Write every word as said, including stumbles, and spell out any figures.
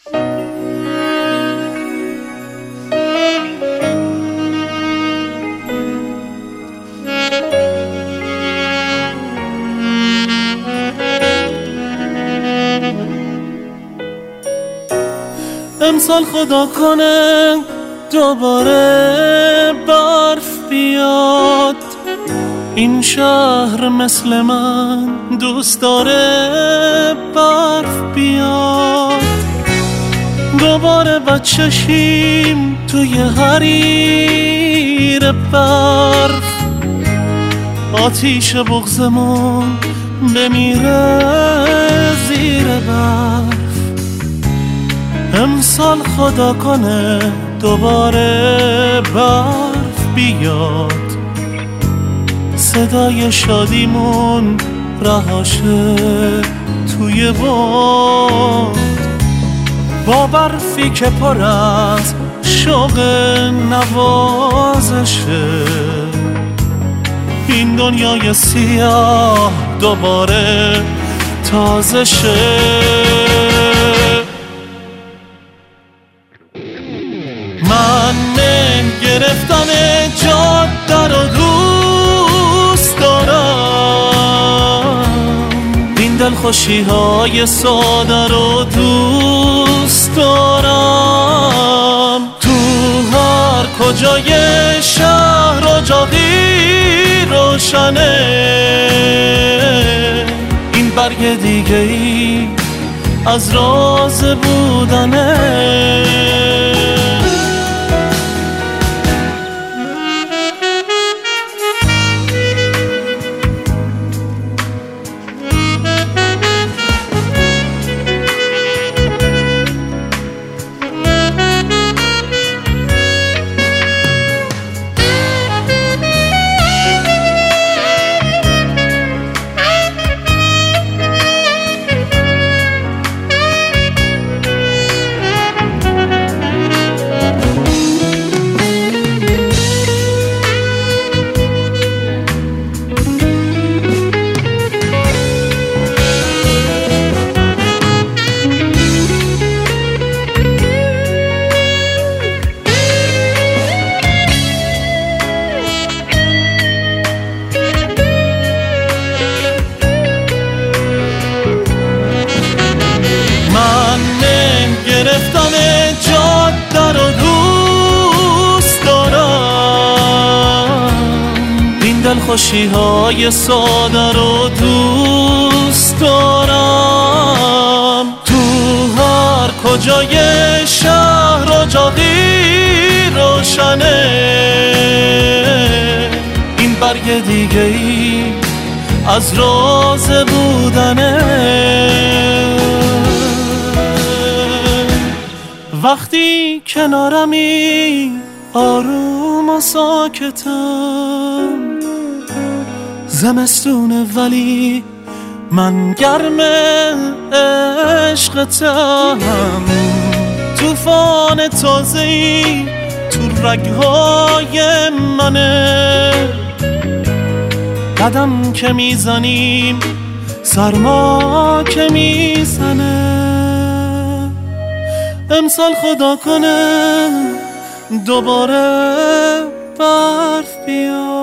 امسال خدا کنه دوباره برف بیاد، این شهر مثل من دوست داره برف بیاد. دوباره بچه شیم توی حریر برف، آتیش بغضمون بمیره زیر برف. امسال خدا کنه دوباره برف بیاد، صدای شادیمون رهاشه توی باد، با برفی که پر از شوق نوازشه. این دنیای سیاه دوباره تازه شه. من من گرفتم جاده رو دوست دارم، این دلخوشی های ساده رو دوست دارم. تو هر کجای شهر اجاقی روشنه، این برگ دیگه ای از راز بودنه. گرفتم جاده رو دوست دارم، این دلخوشی های ساده رو دوست دارم. تو هر کجای شهر اجاقی روشنه، این برگ دیگه ای از راز بودنه. وقتی کنارمی آروم و ساکتم، زمستونه ولی من گرم عشقتم. طوفان تازه‌ای تو رگ‌های منه، قدم که میزنیم سرما که میزنه. امسال خدا کنه دوباره برف بیاد.